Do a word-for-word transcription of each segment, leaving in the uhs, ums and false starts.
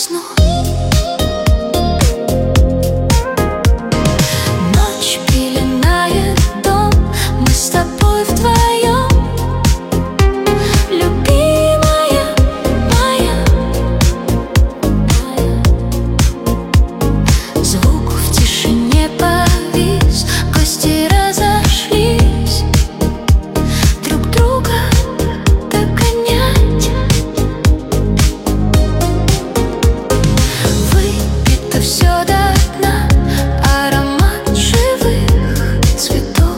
весну. Ночь пеленает дом, мы с тобой вдвоем. Любимая моя, звук в тишине повис, гости разошлись, друг друга догонять. Выпито все до дна, аромат живых цветов.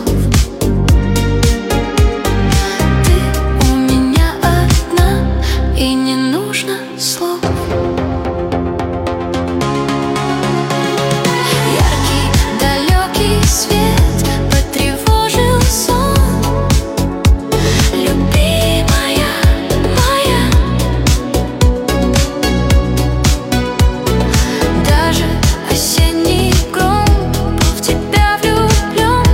Ты у меня одна, и не нужно слов. Яркий, далекий свет потревожил сон. Любимая моя, даже осенний гром был в тебя влюблен,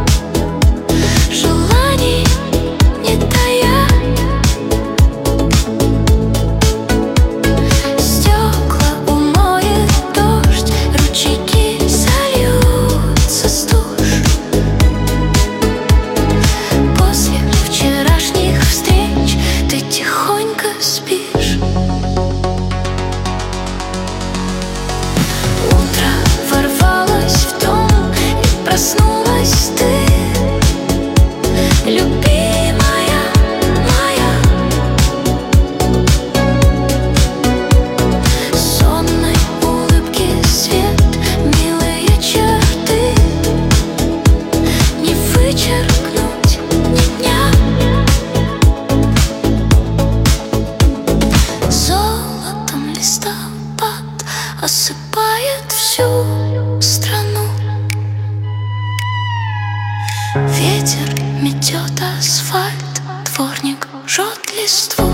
желаний не тая. Стекла умоет дождь, ручейки сольются с душ. После вчерашних встреч ты тихонько спишь. Утро ворвалось в дом, и проснулась ты, любимая моя. Сонной улыбки свет, милые черты не вычеркнуть ни дня. Золотом листопад осыпает всю страну. Ветер метет асфальт, дворник жжет листву.